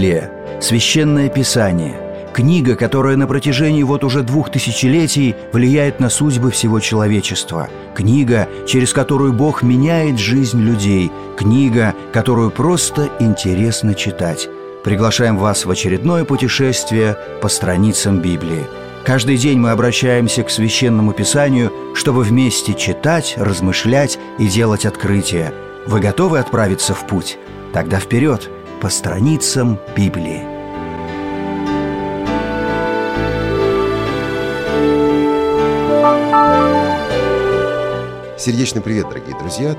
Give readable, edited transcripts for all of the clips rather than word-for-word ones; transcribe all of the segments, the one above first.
Библия – священное писание, книга, которая на протяжении уже 2000 влияет на судьбы всего человечества, книга, через которую Бог меняет жизнь людей, книга, которую просто интересно читать. Приглашаем вас в очередное путешествие по страницам Библии. Каждый день мы обращаемся к Священному Писанию, чтобы вместе читать, размышлять и делать открытия. Вы готовы отправиться в путь? Тогда вперед, по страницам Библии. Сердечный привет, дорогие друзья!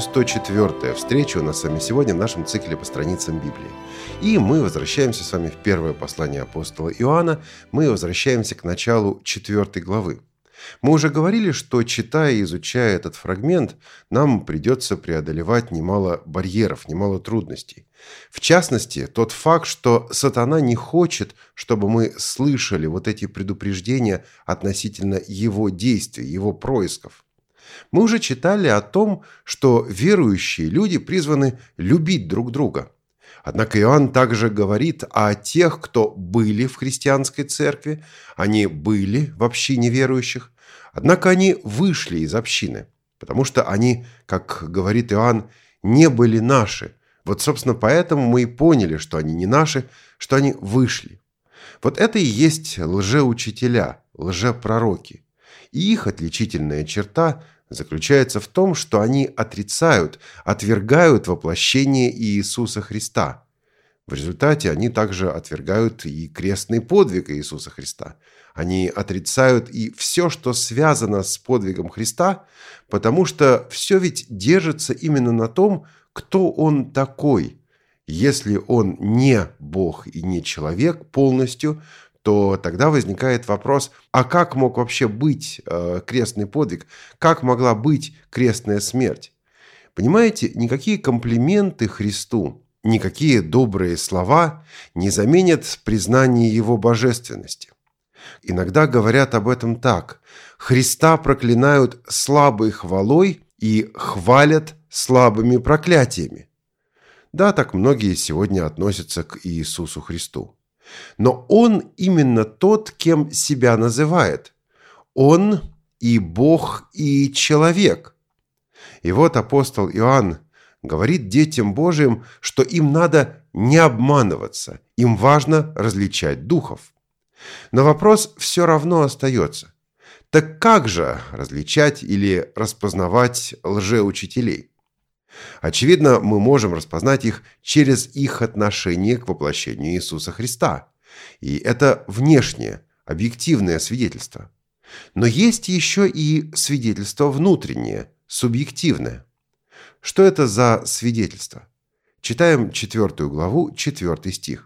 1104-я встреча у нас с вами сегодня в нашем цикле по страницам Библии. И мы возвращаемся с вами в первое послание апостола Иоанна. Мы возвращаемся к началу 4 главы. Мы уже говорили, что, читая и изучая этот фрагмент, нам придется преодолевать немало барьеров, немало трудностей. В частности, тот факт, что сатана не хочет, чтобы мы слышали вот эти предупреждения относительно его действий, его происков. Мы уже читали о том, что верующие люди призваны любить друг друга. Однако Иоанн также говорит о тех, кто были в христианской церкви, они были в общине верующих, однако они вышли из общины, потому что они, как говорит Иоанн, не были наши. Вот, собственно, поэтому мы и поняли, что они не наши, что они вышли. Вот это и есть лжеучителя, лжепророки. И их отличительная черта заключается в том, что они отрицают, отвергают воплощение Иисуса Христа. В результате они также отвергают и крестный подвиг Иисуса Христа. Они отрицают и все, что связано с подвигом Христа, потому что все ведь держится именно на том, кто Он такой. Если Он не Бог и не человек полностью, то тогда возникает вопрос, а как мог вообще быть крестный подвиг? Как могла быть крестная смерть? Понимаете, никакие комплименты Христу, никакие добрые слова не заменят признание Его божественности. Иногда говорят об этом так: Христа проклинают слабой хвалой и хвалят слабыми проклятиями. Да, так многие сегодня относятся к Иисусу Христу. Но Он именно тот, кем себя называет. Он и Бог, и человек. И вот апостол Иоанн говорит детям Божиим, что им надо не обманываться, им важно различать духов. Но вопрос все равно остается. Так как же различать или распознавать лжеучителей? Очевидно, мы можем распознать их через их отношение к воплощению Иисуса Христа. И это внешнее, объективное свидетельство. Но есть еще и свидетельство внутреннее, субъективное. Что это за свидетельство? Читаем 4 главу, 4 стих.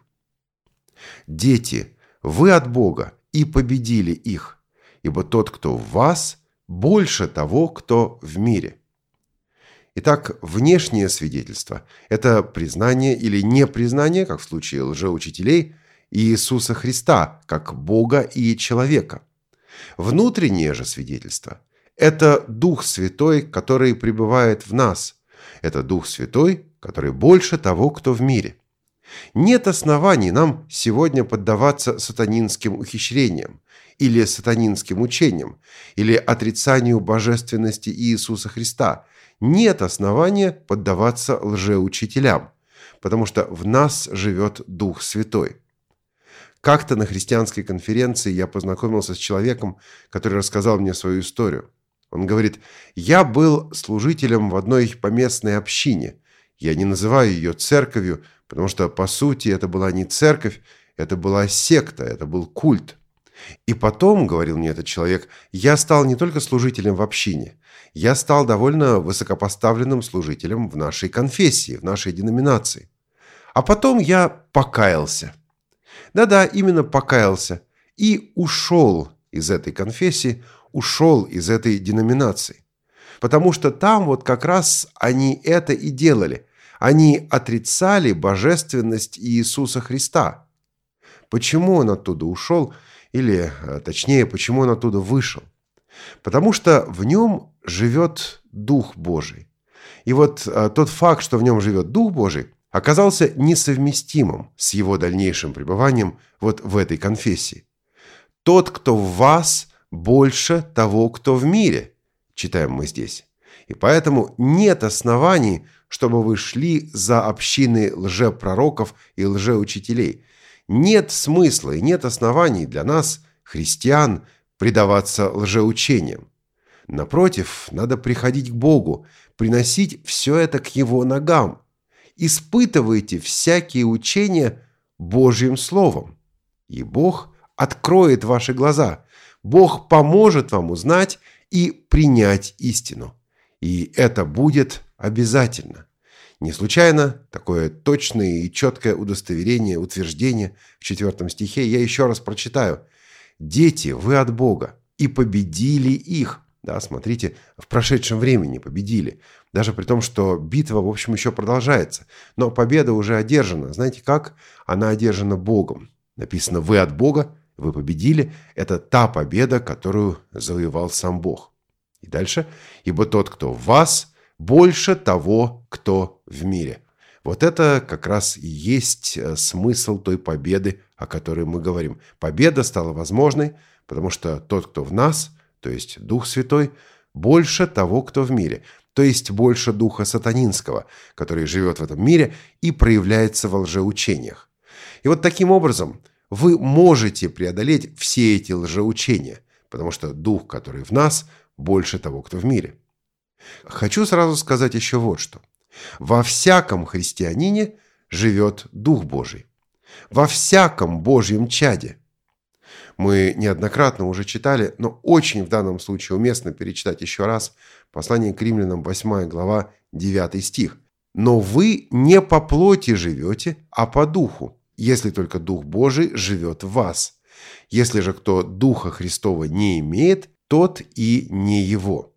«Дети, вы от Бога и победили их, ибо тот, кто в вас, больше того, кто в мире». Итак, внешнее свидетельство – это признание или непризнание, как в случае лжеучителей, Иисуса Христа, как Бога и человека. Внутреннее же свидетельство – это Дух Святой, который пребывает в нас. Это Дух Святой, который больше того, кто в мире. Нет оснований нам сегодня поддаваться сатанинским ухищрениям или сатанинским учениям, или отрицанию божественности Иисуса Христа. Нет основания поддаваться лжеучителям, потому что в нас живет Дух Святой. Как-то на христианской конференции я познакомился с человеком, который рассказал мне свою историю. Он говорит: «Я был служителем в одной поместной общине. Я не называю ее церковью, потому что, по сути, это была не церковь, это была секта, это был культ. И потом, — говорил мне этот человек, — я стал не только служителем в общине, я стал довольно высокопоставленным служителем в нашей конфессии, в нашей деноминации. А потом я покаялся. Да-да, именно покаялся. И ушел из этой конфессии, ушел из этой деноминации. Потому что там вот как раз они это и делали. Они отрицали божественность Иисуса Христа. Почему он оттуда ушел? Или, точнее, почему он оттуда вышел? Потому что в нем живет Дух Божий. И вот тот факт, что в нем живет Дух Божий, оказался несовместимым с его дальнейшим пребыванием вот в этой конфессии. «Тот, кто в вас, больше того, кто в мире», читаем мы здесь. И поэтому нет оснований, чтобы вы шли за общиной лжепророков и лжеучителей. Нет смысла и нет оснований для нас, христиан, предаваться лжеучениям. Напротив, надо приходить к Богу, приносить все это к Его ногам. Испытывайте всякие учения Божьим Словом, и Бог откроет ваши глаза. Бог поможет вам узнать и принять истину. И это будет обязательно. Не случайно такое точное и четкое удостоверение, утверждение в 4 стихе я еще раз прочитаю. «Дети, вы от Бога, и победили их». Да, смотрите, в прошедшем времени победили. Даже при том, что битва, в общем, еще продолжается. Но победа уже одержана. Знаете как? Она одержана Богом. Написано «вы от Бога, вы победили». Это та победа, которую завоевал сам Бог. И дальше. «Ибо тот, кто в вас, больше того, кто в мире». Вот это как раз и есть смысл той победы, о которой мы говорим. Победа стала возможной, потому что тот, кто в нас, то есть Дух Святой, больше того, кто в мире, то есть больше духа сатанинского, который живет в этом мире и проявляется во лжеучениях. И вот таким образом вы можете преодолеть все эти лжеучения, потому что Дух, который в нас, больше того, кто в мире. Хочу сразу сказать еще вот что. Во всяком христианине живет Дух Божий. Во всяком Божьем чаде. Мы неоднократно уже читали, но очень в данном случае уместно перечитать еще раз послание к Римлянам, 8 глава, 9 стих. «Но вы не по плоти живете, а по духу, если только Дух Божий живет в вас. Если же кто Духа Христова не имеет, тот и не его».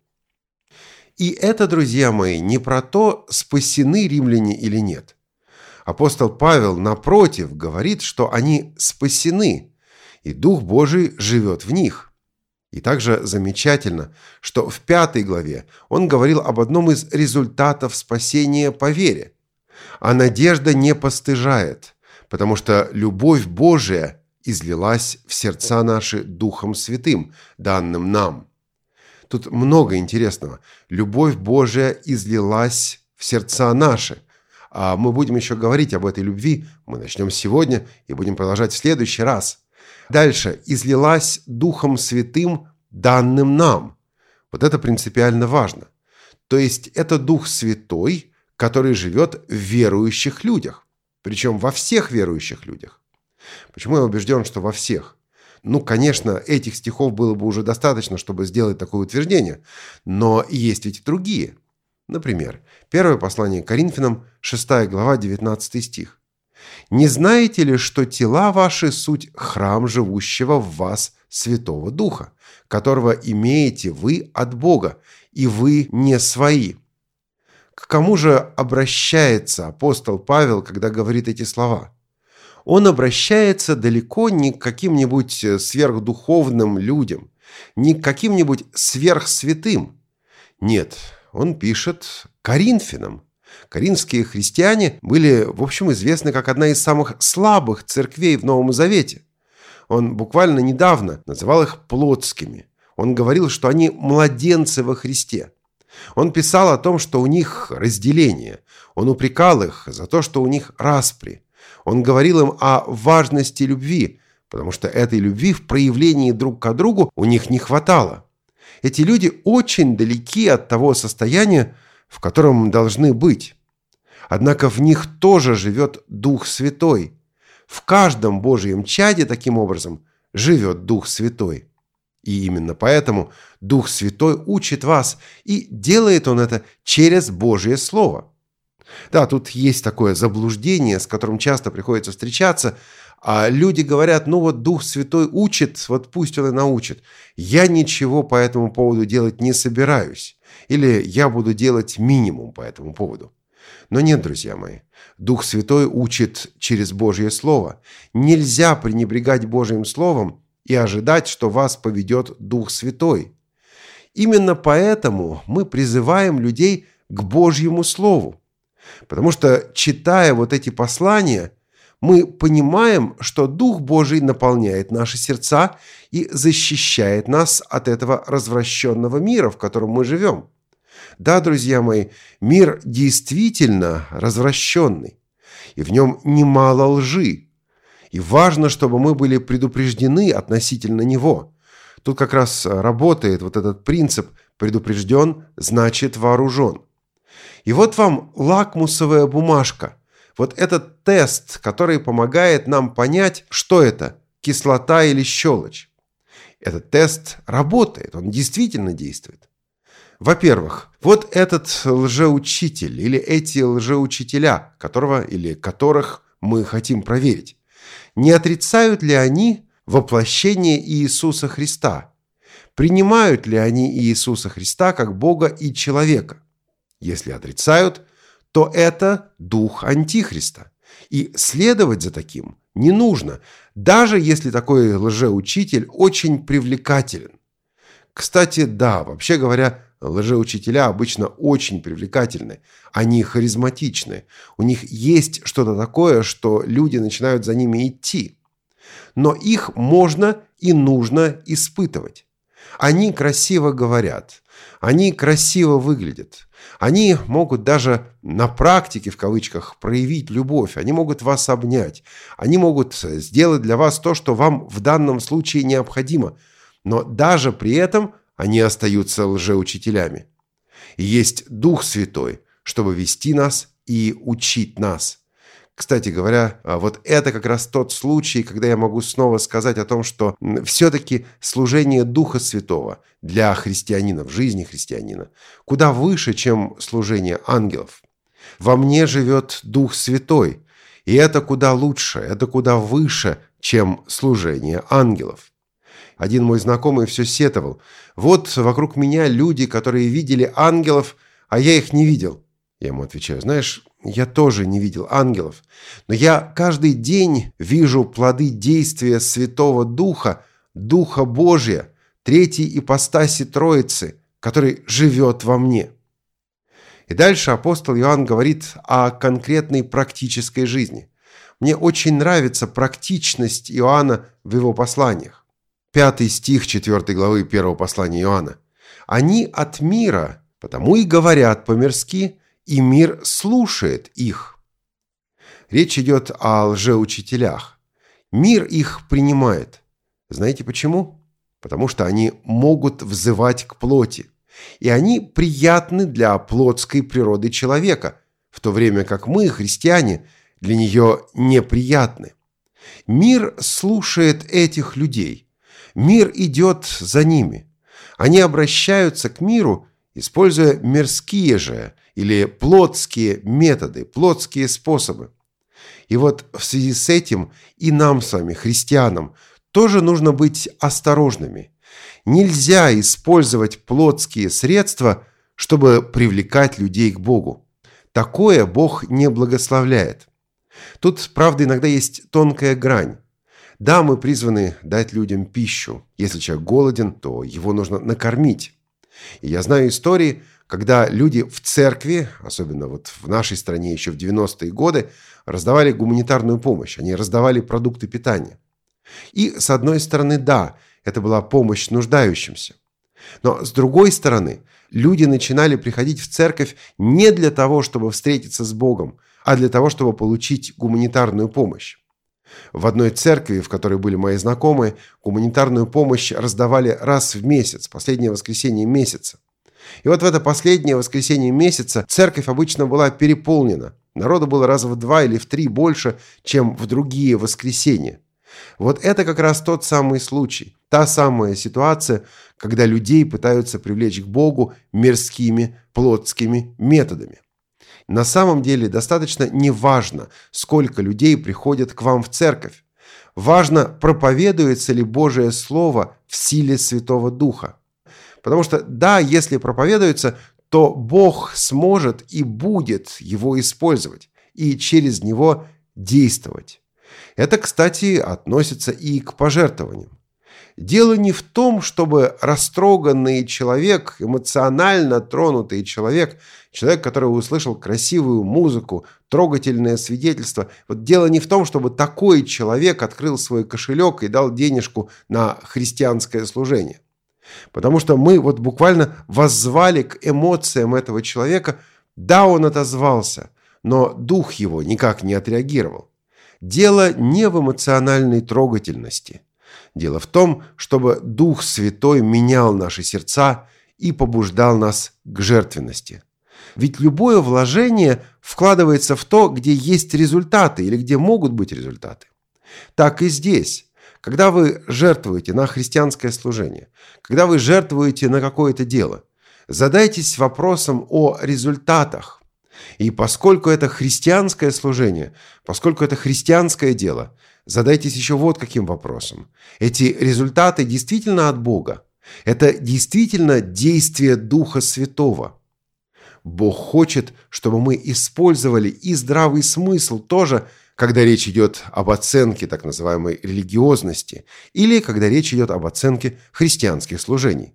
И это, друзья мои, не про то, спасены римляне или нет. Апостол Павел, напротив, говорит, что они спасены, и Дух Божий живет в них. И также замечательно, что в 5 главе он говорил об одном из результатов спасения по вере. А надежда не постыжает, потому что любовь Божия излилась в сердца наши Духом Святым, данным нам. Тут много интересного. Любовь Божия излилась в сердца наши. А мы будем еще говорить об этой любви. Мы начнем сегодня и будем продолжать в следующий раз. Дальше. Излилась Духом Святым, данным нам. Вот это принципиально важно. То есть это Дух Святой, который живет в верующих людях. Причем во всех верующих людях. Почему я убежден, что во всех? Конечно, этих стихов было бы уже достаточно, чтобы сделать такое утверждение. Но есть ведь и другие. Например, первое послание к Коринфянам, 6 глава, 19 стих. «Не знаете ли, что тела ваши суть храм живущего в вас Святого Духа, которого имеете вы от Бога, и вы не свои?» К кому же обращается апостол Павел, когда говорит эти слова? Он обращается далеко не к каким-нибудь сверхдуховным людям, не к каким-нибудь сверхсвятым. Нет, он пишет Коринфянам. Коринфские христиане были, в общем, известны как одна из самых слабых церквей в Новом Завете. Он буквально недавно называл их плотскими. Он говорил, что они младенцы во Христе. Он писал о том, что у них разделение. Он упрекал их за то, что у них распри. Он говорил им о важности любви, потому что этой любви в проявлении друг к другу у них не хватало. Эти люди очень далеки от того состояния, в котором должны быть. Однако в них тоже живет Дух Святой. В каждом Божьем чаде, таким образом, живет Дух Святой. И именно поэтому Дух Святой учит вас, и делает Он это через Божье Слово. Да, тут есть такое заблуждение, с которым часто приходится встречаться. А люди говорят, Дух Святой учит, вот пусть Он и научит. Я ничего по этому поводу делать не собираюсь. Или я буду делать минимум по этому поводу. Но нет, друзья мои, Дух Святой учит через Божье Слово. Нельзя пренебрегать Божьим Словом и ожидать, что вас поведет Дух Святой. Именно поэтому мы призываем людей к Божьему Слову. Потому что, читая вот эти послания, мы понимаем, что Дух Божий наполняет наши сердца и защищает нас от этого развращенного мира, в котором мы живем. Да, друзья мои, мир действительно развращенный, и в нем немало лжи. И важно, чтобы мы были предупреждены относительно него. Тут как раз работает вот этот принцип «предупрежден, значит вооружен». И вот вам лакмусовая бумажка. Вот этот тест, который помогает нам понять, что это – кислота или щелочь. Этот тест работает, он действительно действует. Во-первых, вот этот лжеучитель или эти лжеучителя, которых мы хотим проверить, не отрицают ли они воплощение Иисуса Христа? Принимают ли они Иисуса Христа как Бога и человека? Если отрицают, то это дух Антихриста. И следовать за таким не нужно, даже если такой лжеучитель очень привлекателен. Кстати, да, вообще говоря, лжеучителя обычно очень привлекательны, они харизматичны, у них есть что-то такое, что люди начинают за ними идти. Но их можно и нужно испытывать. Они красиво говорят, они красиво выглядят, они могут даже на практике, в кавычках, проявить любовь, они могут вас обнять, они могут сделать для вас то, что вам в данном случае необходимо, но даже при этом они остаются лжеучителями. И есть Дух Святой, чтобы вести нас и учить нас. Кстати говоря, вот это как раз тот случай, когда я могу снова сказать о том, что все-таки служение Духа Святого для христианина, в жизни христианина, куда выше, чем служение ангелов. Во мне живет Дух Святой, и это куда лучше, это куда выше, чем служение ангелов. Один мой знакомый все сетовал. Вот вокруг меня люди, которые видели ангелов, а я их не видел. Я ему отвечаю, знаешь, я тоже не видел ангелов, но я каждый день вижу плоды действия Святого Духа, Духа Божия, третьей ипостаси Троицы, который живет во мне. И дальше апостол Иоанн говорит о конкретной практической жизни. Мне очень нравится практичность Иоанна в его посланиях. 5 стих 4 главы 1 послания Иоанна. «Они от мира, потому и говорят по-мирски, и мир слушает их». Речь идет о лжеучителях. Мир их принимает. Знаете почему? Потому что они могут взывать к плоти. И они приятны для плотской природы человека, в то время как мы, христиане, для нее неприятны. Мир слушает этих людей. Мир идет за ними. Они обращаются к миру, используя мирские же или плотские методы, плотские способы. И вот в связи с этим и нам с вами, христианам, тоже нужно быть осторожными. Нельзя использовать плотские средства, чтобы привлекать людей к Богу. Такое Бог не благословляет. Тут, правда, иногда есть тонкая грань. Да, мы призваны дать людям пищу. Если человек голоден, то его нужно накормить. И я знаю истории, когда люди в церкви, особенно вот в нашей стране еще в 90-е годы, раздавали гуманитарную помощь. Они раздавали продукты питания. И с одной стороны, да, это была помощь нуждающимся. Но с другой стороны, люди начинали приходить в церковь не для того, чтобы встретиться с Богом, а для того, чтобы получить гуманитарную помощь. В одной церкви, в которой были мои знакомые, гуманитарную помощь раздавали раз в месяц, последнее воскресенье месяца. И вот в это последнее воскресенье месяца церковь обычно была переполнена. Народу было раза в 2 или в 3 больше, чем в другие воскресенья. Вот это как раз тот самый случай, та самая ситуация, когда людей пытаются привлечь к Богу мирскими, плотскими методами. На самом деле достаточно неважно, сколько людей приходят к вам в церковь. Важно, проповедуется ли Божие Слово в силе Святого Духа. Потому что, да, если проповедуется, то Бог сможет и будет его использовать, и через него действовать. Это, кстати, относится и к пожертвованиям. Дело не в том, чтобы растроганный человек, эмоционально тронутый человек, который услышал красивую музыку, трогательное свидетельство, вот дело не в том, чтобы такой человек открыл свой кошелек и дал денежку на христианское служение. Потому что мы вот буквально воззвали к эмоциям этого человека. Да, он отозвался, но дух его никак не отреагировал. Дело не в эмоциональной трогательности. Дело в том, чтобы Дух Святой менял наши сердца и побуждал нас к жертвенности. Ведь любое вложение вкладывается в то, где есть результаты или где могут быть результаты. Так и здесь. Когда вы жертвуете на христианское служение, когда вы жертвуете на какое-то дело, задайтесь вопросом о результатах. И поскольку это христианское служение, поскольку это христианское дело, задайтесь еще вот каким вопросом. Эти результаты действительно от Бога? Это действительно действие Духа Святого? Бог хочет, чтобы мы использовали и здравый смысл тоже, когда речь идет об оценке так называемой религиозности или когда речь идет об оценке христианских служений.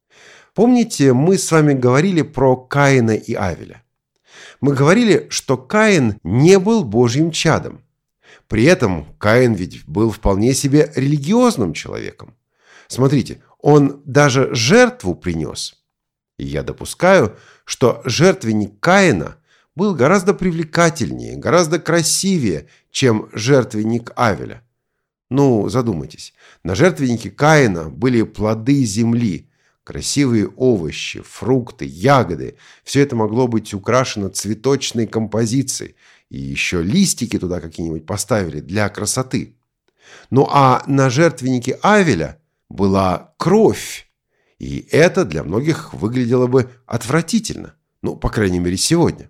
Помните, мы с вами говорили про Каина и Авеля. Мы говорили, что Каин не был Божьим чадом. При этом Каин ведь был вполне себе религиозным человеком. Смотрите, он даже жертву принес. И я допускаю, что жертвенник Каина был гораздо привлекательнее, гораздо красивее, чем жертвенник Авеля. Ну, задумайтесь, на жертвеннике Каина были плоды земли, красивые овощи, фрукты, ягоды. Все это могло быть украшено цветочной композицией. И еще листики туда какие-нибудь поставили для красоты. Ну а на жертвеннике Авеля была кровь. И это для многих выглядело бы отвратительно. Ну, по крайней мере, сегодня.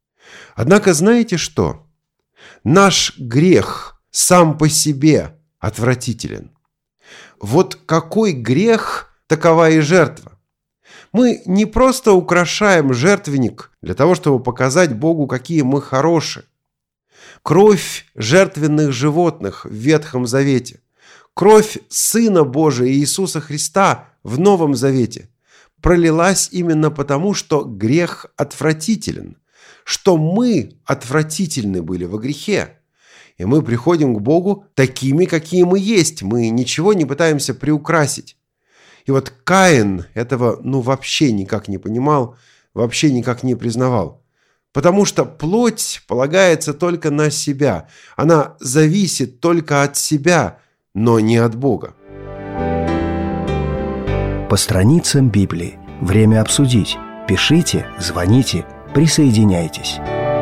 Однако знаете что? Наш грех сам по себе отвратителен. Вот какой грех, такова и жертва. Мы не просто украшаем жертвенник для того, чтобы показать Богу, какие мы хорошие. Кровь жертвенных животных в Ветхом Завете, кровь Сына Божия Иисуса Христа в Новом Завете пролилась именно потому, что грех отвратителен, что мы отвратительны были во грехе. И мы приходим к Богу такими, какие мы есть. Мы ничего не пытаемся приукрасить. И вот Каин этого вообще никак не понимал, вообще никак не признавал. Потому что плоть полагается только на себя. Она зависит только от себя, но не от Бога. По страницам Библии. Время обсудить. Пишите, звоните, присоединяйтесь.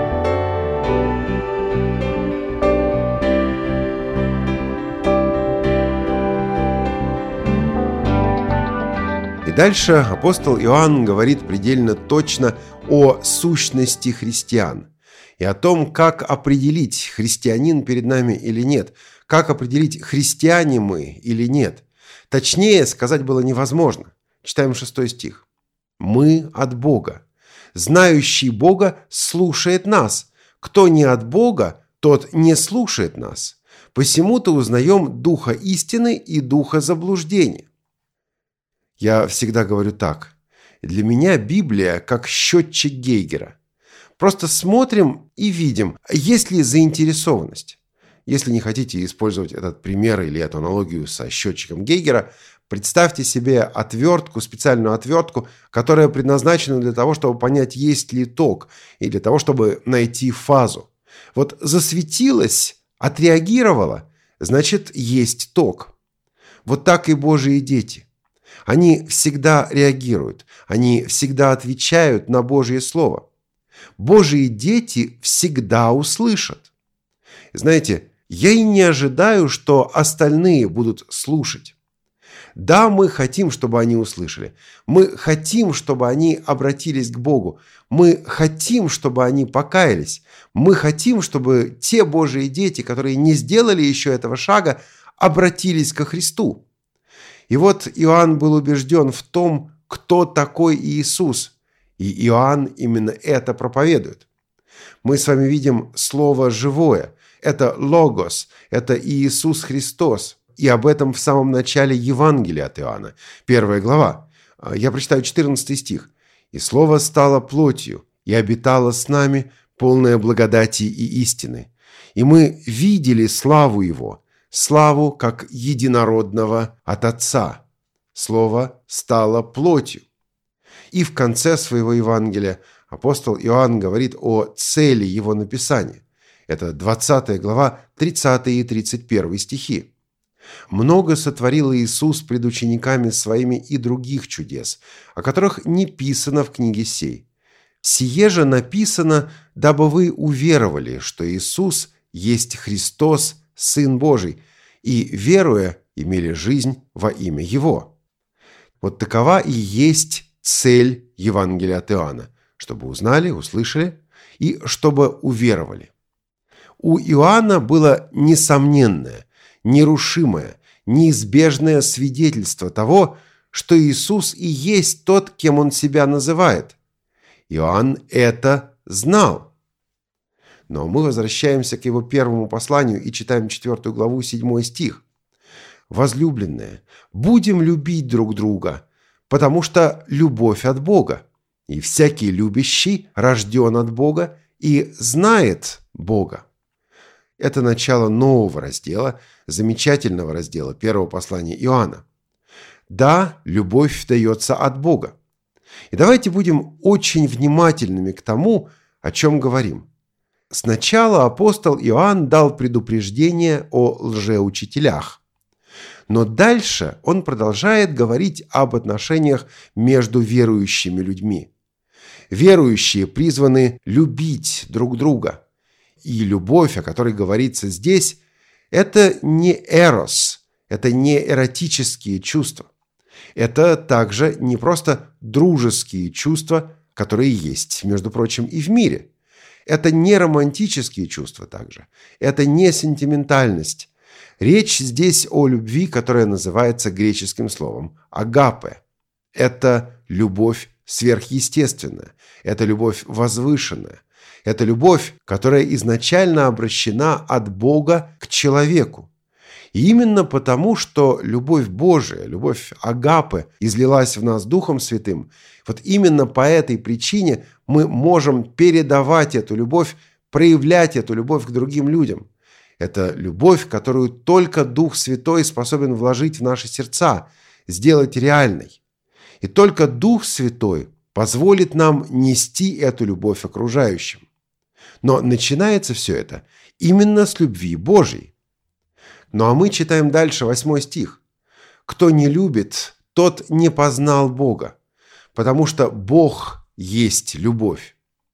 И дальше апостол Иоанн говорит предельно точно о сущности христиан и о том, как определить, христианин перед нами или нет, как определить, христиане мы или нет. Точнее сказать было невозможно. Читаем 6 стих. «Мы от Бога. Знающий Бога слушает нас. Кто не от Бога, тот не слушает нас. Посему-то узнаем духа истины и духа заблуждения». Я всегда говорю так. Для меня Библия как счетчик Гейгера. Просто смотрим и видим, есть ли заинтересованность. Если не хотите использовать этот пример или эту аналогию со счетчиком Гейгера, представьте себе отвертку, специальную отвертку, которая предназначена для того, чтобы понять, есть ли ток, и для того, чтобы найти фазу. Вот засветилась, отреагировала, значит, есть ток. Вот так и Божьи дети. Они всегда реагируют, они всегда отвечают на Божье Слово. Божьи дети всегда услышат. Знаете, я и не ожидаю, что остальные будут слушать. Да, мы хотим, чтобы они услышали. Мы хотим, чтобы они обратились к Богу. Мы хотим, чтобы они покаялись. Мы хотим, чтобы те Божьи дети, которые не сделали еще этого шага, обратились ко Христу. И вот Иоанн был убежден в том, кто такой Иисус. И Иоанн именно это проповедует. Мы с вами видим слово «живое». Это логос, это Иисус Христос. и об этом в самом начале Евангелия от Иоанна, 1 глава. Я прочитаю 14 стих. «И Слово стало плотью, и обитало с нами, полное благодати и истины. И мы видели славу Его, славу как единородного от Отца». Слово стало плотью. И в конце своего Евангелия апостол Иоанн говорит о цели его написания. Это 20 глава, 30 и 31 стихи. «Много сотворил Иисус пред учениками своими и других чудес, о которых не писано в книге сей. Сие же написано, дабы вы уверовали, что Иисус есть Христос, Сын Божий, и, веруя, имели жизнь во имя Его». Вот такова и есть цель Евангелия от Иоанна, чтобы узнали, услышали и чтобы уверовали. У Иоанна было несомненное, нерушимое, неизбежное свидетельство того, что Иисус и есть тот, кем Он себя называет. Иоанн это знал. Но мы возвращаемся к его первому посланию и читаем 4 главу, 7 стих. «Возлюбленные, будем любить друг друга, потому что любовь от Бога, и всякий любящий рожден от Бога и знает Бога». Это начало нового раздела, замечательного раздела первого послания Иоанна. Да, любовь дается от Бога. И давайте будем очень внимательными к тому, о чем говорим. Сначала апостол Иоанн дал предупреждение о лжеучителях. Но дальше он продолжает говорить об отношениях между верующими людьми. Верующие призваны любить друг друга. И любовь, о которой говорится здесь, это не эрос, это не эротические чувства. Это также не просто дружеские чувства, которые есть, между прочим, и в мире. Это не романтические чувства также. Это не сентиментальность. Речь здесь о любви, которая называется греческим словом агапе. Это любовь сверхъестественная. Это любовь возвышенная. Это любовь, которая изначально обращена от Бога к человеку. И именно потому, что любовь Божия, любовь агапе излилась в нас Духом Святым, вот именно по этой причине мы можем передавать эту любовь, проявлять эту любовь к другим людям. Это любовь, которую только Дух Святой способен вложить в наши сердца, сделать реальной. И только Дух Святой позволит нам нести эту любовь окружающим. Но начинается все это именно с любви Божьей. Ну а мы читаем дальше 8 стих. «Кто не любит, тот не познал Бога, потому что Бог есть любовь».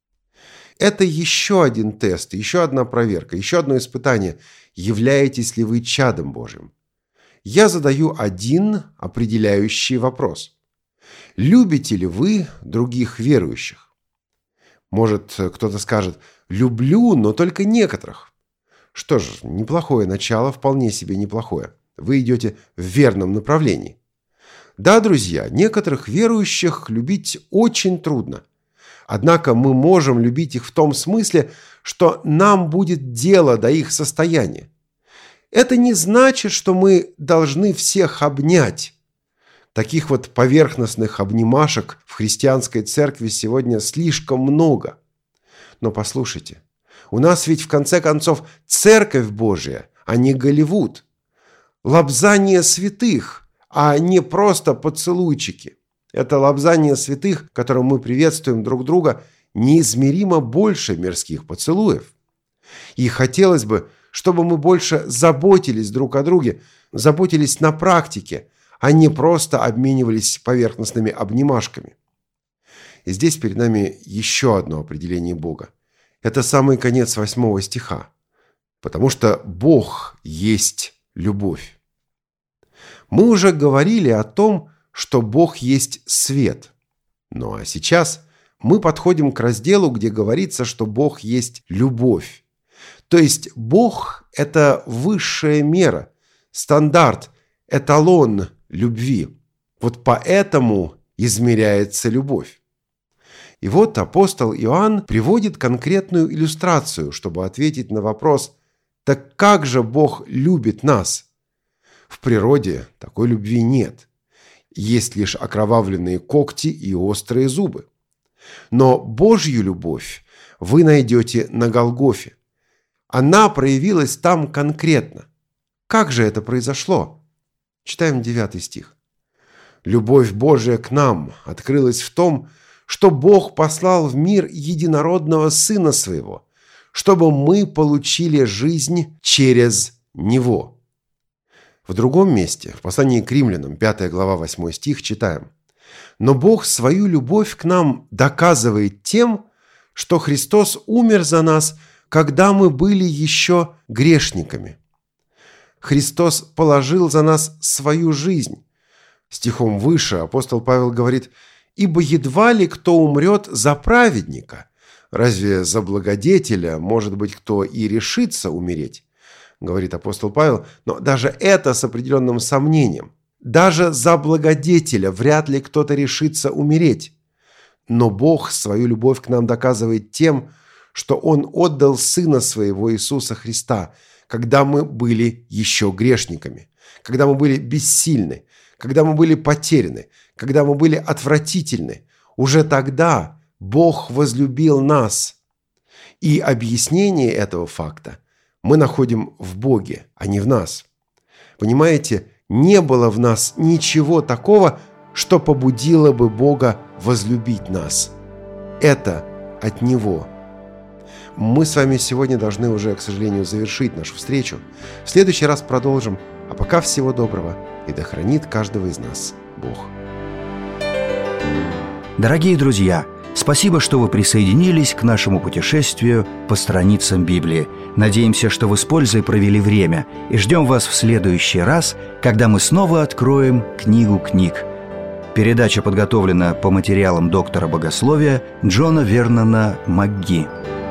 Это еще один тест, еще одна проверка, еще одно испытание. Являетесь ли вы чадом Божьим? Я задаю один определяющий вопрос. Любите ли вы других верующих? Может, кто-то скажет: «Люблю, но только некоторых». Что ж, неплохое начало, вполне себе неплохое. Вы идете в верном направлении. Да, друзья, некоторых верующих любить очень трудно. Однако мы можем любить их в том смысле, что нам будет дело до их состояния. Это не значит, что мы должны всех обнять. Таких вот поверхностных обнимашек в христианской церкви сегодня слишком много. Но послушайте, у нас ведь в конце концов Церковь Божия, а не Голливуд. Лобзание святых, а не просто поцелуйчики. Это лобзание святых, которым мы приветствуем друг друга, неизмеримо больше мирских поцелуев. И хотелось бы, чтобы мы больше заботились друг о друге, заботились на практике, а не просто обменивались поверхностными обнимашками. И здесь перед нами еще одно определение Бога. Это самый конец 8 стиха. Потому что Бог есть любовь. Мы уже говорили о том, что Бог есть свет. Ну а сейчас мы подходим к разделу, где говорится, что Бог есть любовь. То есть Бог – это высшая мера, стандарт, эталон любви. Вот поэтому измеряется любовь. И вот апостол Иоанн приводит конкретную иллюстрацию, чтобы ответить на вопрос: так как же Бог любит нас? В природе такой любви нет. Есть лишь окровавленные когти и острые зубы. Но Божью любовь вы найдете на Голгофе. Она проявилась там конкретно. Как же это произошло? Читаем 9 стих. «Любовь Божия к нам открылась в том, что Бог послал в мир единородного Сына Своего, чтобы мы получили жизнь через Него». В другом месте, в послании к Римлянам, 5 глава, 8 стих, читаем: «Но Бог свою любовь к нам доказывает тем, что Христос умер за нас, когда мы были еще грешниками». Христос положил за нас свою жизнь. Стихом выше апостол Павел говорит: «Ибо едва ли кто умрет за праведника. Разве за благодетеля, может быть, кто и решится умереть?» Говорит апостол Павел, но даже это с определенным сомнением. Даже за благодетеля вряд ли кто-то решится умереть. Но Бог свою любовь к нам доказывает тем, что Он отдал Сына Своего Иисуса Христа, когда мы были еще грешниками, когда мы были бессильны, когда мы были потеряны, когда мы были отвратительны. Уже тогда Бог возлюбил нас. И объяснение этого факта мы находим в Боге, а не в нас. Понимаете, не было в нас ничего такого, что побудило бы Бога возлюбить нас. Это от Него. Мы с вами сегодня должны уже, к сожалению, завершить нашу встречу. В следующий раз продолжим. А пока всего доброго. И да хранит каждого из нас Бог. Дорогие друзья, спасибо, что вы присоединились к нашему путешествию по страницам Библии. Надеемся, что вы с пользой провели время, и ждем вас в следующий раз, когда мы снова откроем книгу книг. Передача подготовлена по материалам доктора богословия Джона Вернона МакГи.